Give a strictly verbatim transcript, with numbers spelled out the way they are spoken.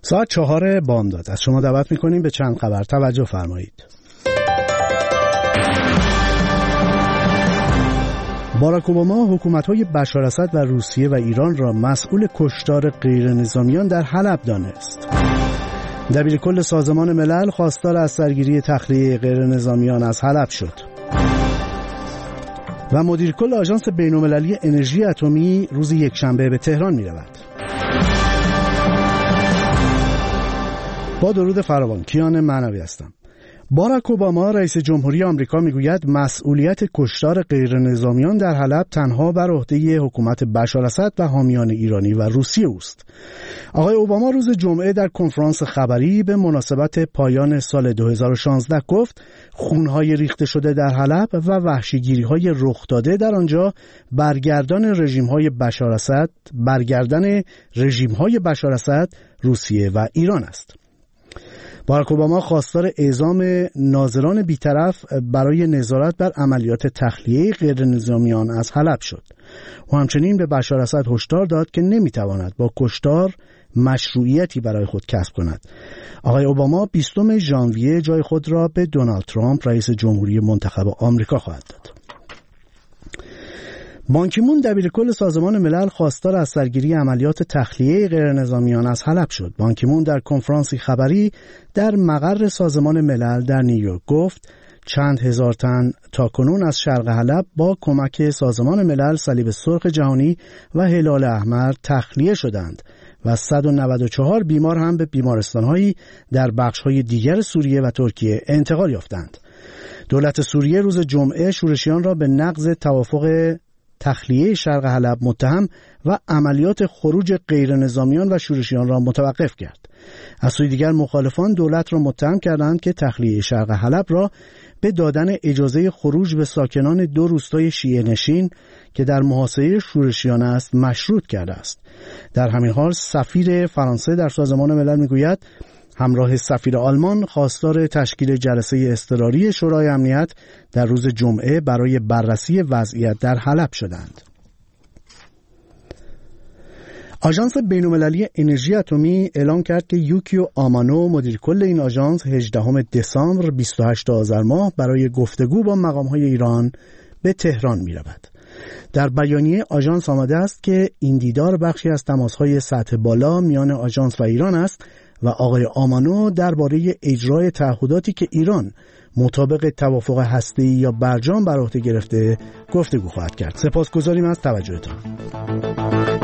ساعت چهار بامداد از شما دعوت میکنیم به چند خبر توجه فرمایید. باراک اوباما حکومت‌های بشار اسد و روسیه و ایران را مسئول کشتار غیرنظامیان در حلب دانست. دبیرکل سازمان ملل خواستار از سرگیری تخلیه غیرنظامیان از حلب شد. و مدیرکل آژانس بین‌المللی انرژی اتمی روز یکشنبه به تهران می‌رود. با درود فراوان، کیان معنوی هستم. باراک اوباما رئیس جمهوری آمریکا میگوید مسئولیت کشتار غیرنظامیان در حلب تنها بر عهده حکومت بشار اسد و حامیان ایرانی و روسیه است. آقای اوباما روز جمعه در کنفرانس خبری به مناسبت پایان سال دو هزار و شانزده گفت خونهای ریخته شده در حلب و وحشیگیری‌های رخ داده در آنجا برگردان رژیم‌های بشار اسد، برگردن رژیم‌های بشار اسد، روسیه و ایران است. باراک اوباما خواستار اعزام ناظران بی‌طرف برای نظارت بر عملیات تخلیه غیرنظامیان از حلب شد. و همچنین به بشار اسد هشدار داد که نمیتواند با کشتار مشروعیتی برای خود کسب کند. آقای اوباما بیستم ژانویه جای خود را به دونالد ترامپ رئیس جمهوری منتخب آمریکا خواهد داد. بان کی مون دبیرکل سازمان ملل خواستار از سرگیری عملیات تخلیه غیرنظامیان از حلب شد. بان کی مون در کنفرانسی خبری در مقر سازمان ملل در نیویورک گفت چند هزار تن تاکنون از شرق حلب با کمک سازمان ملل، صلیب سرخ جهانی و هلال احمر تخلیه شدند و صد و نود و چهار بیمار هم به بیمارستان‌هایی در بخش‌های دیگر سوریه و ترکیه انتقال یافتند. دولت سوریه روز جمعه شورشیان را به نقض توافق تخلیه شرق حلب متهم و عملیات خروج غیرنظامیان و شورشیان را متوقف کرد. از سوی دیگر مخالفان دولت را متهم کردند که تخلیه شرق حلب را به دادن اجازه خروج به ساکنان دو روستای شیعه نشین که در محاصره شورشیان است مشروط کرده است. در همین حال سفیر فرانسه در سازمان ملل میگوید همراه سفیر آلمان خواستار تشکیل جلسه اضطراری شورای امنیت در روز جمعه برای بررسی وضعیت در حلب شدند. آژانس بین‌المللی انرژی اتمی اعلام کرد که یوکیو آمانو مدیرکل این آژانس هجدهم دسامبر بیست و هشت آذر ماه برای گفتگو با مقام‌های ایران به تهران می‌رود. در بیانیه آژانس آمده است که این دیدار بخشی از تماس‌های سطح بالا میان آژانس و ایران است و آقای آمانو درباره اجرای تعهداتی که ایران مطابق توافق هسته‌ای یا برجام بر عهده گرفته گفتگو خواهد کرد. سپاسگزاریم از توجهتان.